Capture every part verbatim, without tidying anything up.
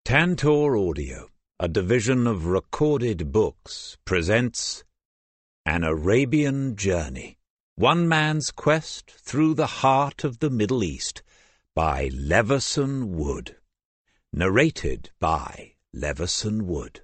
Tantor Audio, a division of Recorded Books, presents An Arabian Journey, One Man's Quest Through the Heart of the Middle East, by Leveson Wood. Narrated by Leveson Wood.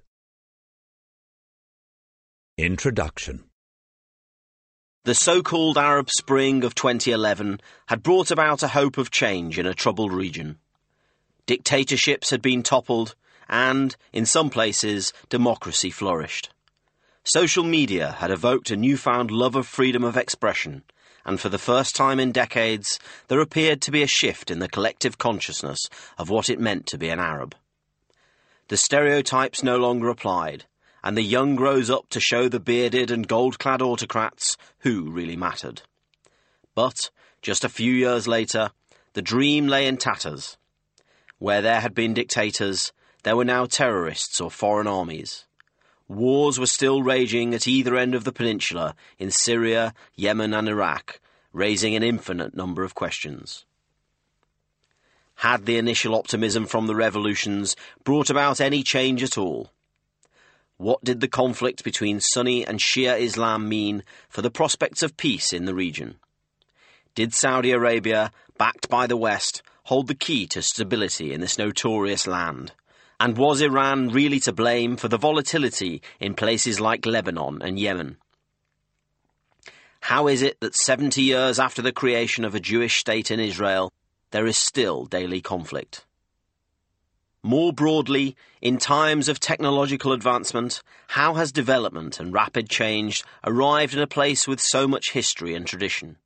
Introduction. The so-called Arab Spring of twenty eleven had brought about a hope of change in a troubled region. Dictatorships had been toppled, and, in some places, democracy flourished. Social media had evoked a newfound love of freedom of expression, and for the first time in decades, there appeared to be a shift in the collective consciousness of what it meant to be an Arab. The stereotypes no longer applied, and the young rose up to show the bearded and gold-clad autocrats who really mattered. But, just a few years later, the dream lay in tatters. Where there had been dictators, there were now terrorists or foreign armies. Wars were still raging at either end of the peninsula in Syria, Yemen and Iraq, raising an infinite number of questions. Had the initial optimism from the revolutions brought about any change at all? What did the conflict between Sunni and Shia Islam mean for the prospects of peace in the region? Did Saudi Arabia, backed by the West, hold the key to stability in this notorious land? And was Iran really to blame for the volatility in places like Lebanon and Yemen? How is it that seventy years after the creation of a Jewish state in Israel, there is still daily conflict? More broadly, in times of technological advancement, how has development and rapid change arrived in a place with so much history and tradition?